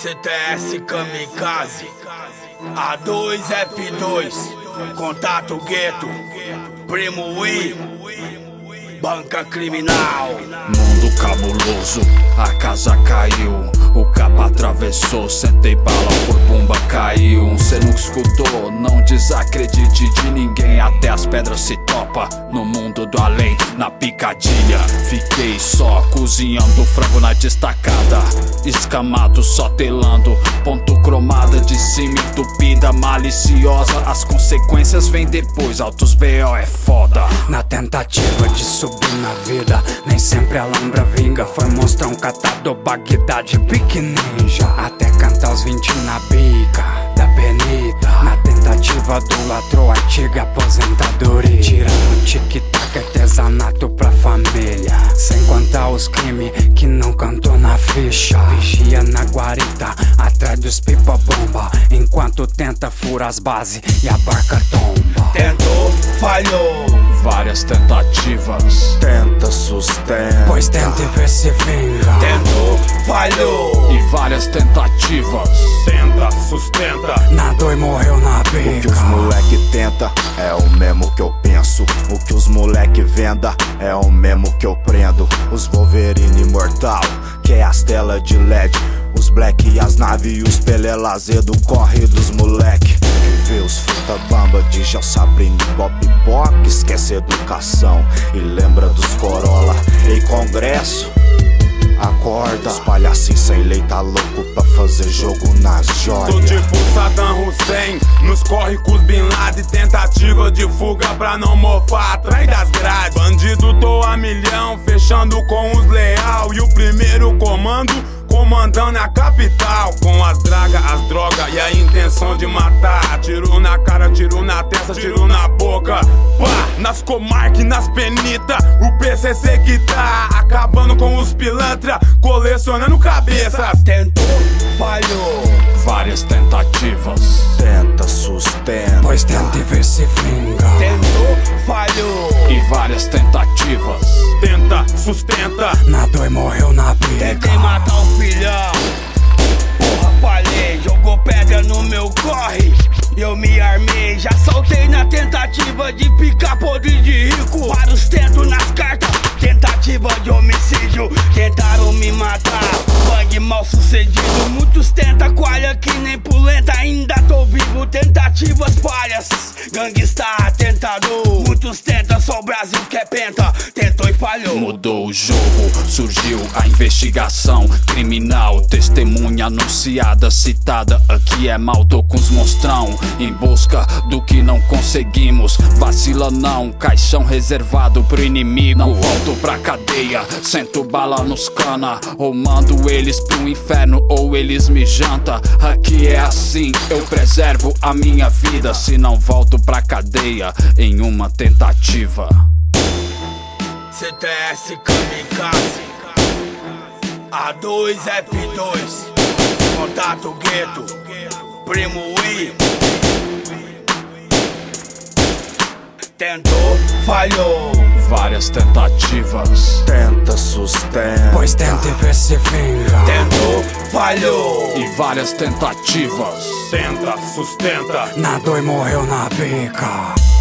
CTS Kamikaze, A2 F2, Contato Gueto, Primo I, Banca Criminal. Mundo cabuloso, a casa caiu, o capa atravessou, sentei bala por bomba caiu. Cê nunca escutou, não desacredite de ninguém, até as pedras se topa no mundo do além, na picadilha. Fiquei só cozinhando frango na destacada, escamado só telando, ponto cromada de cima entupida, maliciosa. As consequências vêm depois, altos B.O. é foda. Na tentativa de subir na vida, nem sempre a lombra vinga. Foi monstrão catado, Bagdá de pique ninja, até cantar os 20 na bica da Benita. Na tentativa do latro, antiga aposentadoria, tirando tic-tac, artesanato pra família, sem contar os crimes que não cantou na ficha. Vigia na guarita, atrás dos pipa-bomba, enquanto tenta furar as bases e a barca tomba. Tentou, falhou, várias tentativas, tenta, sustenta, pois tenta e vê se vinga. Tentou, falhou, e várias tentativas, tenta, sustenta, nadou e morreu na bica. O que os moleque tenta é o mesmo que eu penso, o que os moleque venda é o mesmo que eu prendo. Os Wolverine imortal, que é as telas de LED, os Black e as naves e os Pelé lazer do corre dos moleque. Que vê os fruta bamba de Gel Sabrina e Bop Pop, esquece educação e lembra dos Corolla em congresso. Acorda, os palhacinhos sem lei tá louco pra fazer jogo nas joias. Tô tipo Saddam Hussein, nos corre com os Bin Laden, tentativa de fuga pra não mofar atrás das grades. Bandido tô a milhão, fechando com os leal, e o primeiro comando comandando a capital, com as dragas, as drogas e a intenção de matar. Tiro na cara, tiro na testa, tiro na boca, pá, nas comarcas e nas penitas. O PCC que tá acabando com os pilantra, colecionando cabeças. Tentou, falhou, várias tentativas, tenta, sustenta, pois tenta e vê se vinga. Tentou, falhou, e várias tentativas, tenta, sustenta, nadou e morreu na bica. tentei matar o filhão, porra, falhei, jogou pedra no meu corre, eu me armei, já soltei na tentativa de ficar podre de rico. Vários tentos nas cartas, tentativa de homicídio, tentaram me matar, bang mal sucedido. Muitos tenta coalha que nem pulenta, ainda tô vivo, tentativas falhas, gangsta tentador. Muitos tentam, só o Brasil que é penta, tentou e falhou. Mudou o jogo, surgiu a investigação criminal, testemunha anunciada, citada, aqui é mal, tô com os monstrão, em busca do que não conseguimos. Vacila não, caixão reservado pro inimigo. Não volto pra cadeia, sento bala nos cana, ou mando eles pro inferno, ou eles me janta. Aqui é assim, eu preservo a minha vida, se não volto pra cadeia em uma tentativa. CTS Kamikaze, A2 F2, Contato Gueto, Primo I. Tentou, falhou, várias tentativas, tenta, sustenta, pois tenta e vê se vinga. tentou, falhou, e várias tentativas, tenta, sustenta, nadou e morreu na bica.